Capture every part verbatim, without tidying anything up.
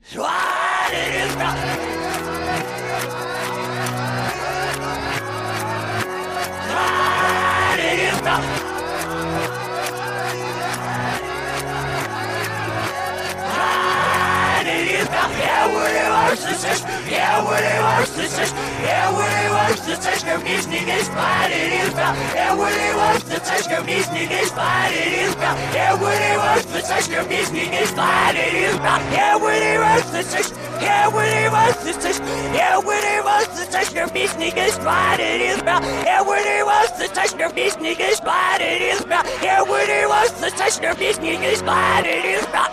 Yeah, what it was the fish. Yeah, what it was the fish. Yeah, what it was the fish. Go be sneaky spotted is about. Yeah, what it was the fish. Go be sneaky spotted is about. Yeah, what it was the fish. Go be sneaky spotted is about. Yeah, what it was the fish. Yeah, what it was the fish. Yeah, what it was the fish. Go be sneaky spotted is about. Yeah, what it was the fish. Go be sneaky spotted is about. Yeah, what it was the fish. Go be sneaky spotted is about.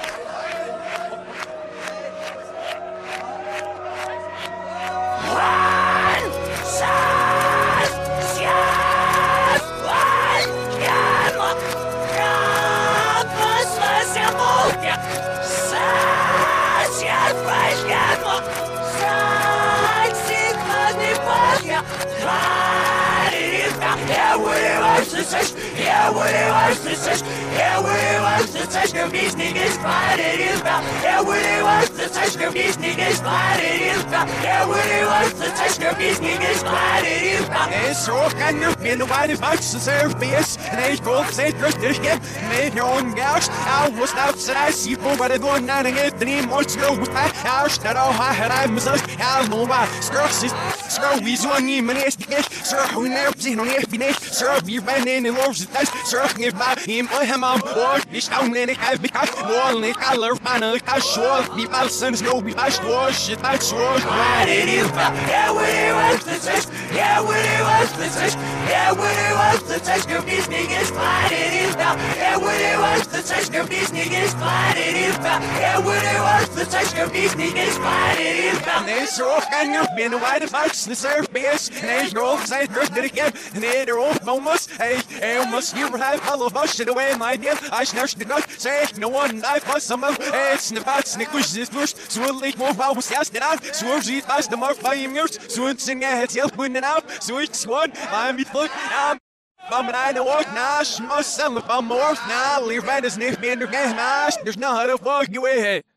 Yeah, what it was the fish. Yeah, what it was the fish. Yeah, what it was the fish. Go be sneaky spotted is about. Yeah, what it was the fish. Go be sneaky spotted is about. Yeah, what it was the fish. Go be sneaky spotted is about. Es så kan du finne hva det faktisk ser bes. Nei, folk ser trøtterskip. Med noen gaus. Jeg må snappe seg deg. Si på hva det går når jeg etter i mål. Skrål hos meg. Jeg står og har her jeg med seg. Jeg må bare skrål sist. Skrål vi så ni, men jeg stikker. Skrål hun er opp sin og jeg finner. Skrål vi venn inn i lovsetest. Skrål jeg bare i må hjemme om bord. Vi skal ned i kalv. Vi kan målen i kaller. Fanne i kall. Skrål vi balsen. Skrål vi bare skrål. Shit, bare skrål. What it is about. Yeah, what it was the fish. Yeah, what it was the fish. Yeah, what it was the fish. Go be sneaky spotted is about. Yeah, what it was the fish. Go be sneaky spotted is about. Yeah, what it was the fish. Go be sneaky spotted is about. Nei, så kan du finne hva det faktisk ser bes. Nei, skrål seg trøtterskip. Nei, det er opp om oss. Hey, jeg må skrive her. Alle varsler det way my deal. Jeg snørste godt. Say no one I fuss some of. Hey, snippat, snickers is first. Så lik må hva hos jeg stedet. Så sitt fast the mark five years. Så sing jeg het helt bunnen av. Så ikke squad. I'm it look now. Bum and I know what now. Schmuss some of them more. Now, leave right as Nick Bender. There's no how to fuck you with it.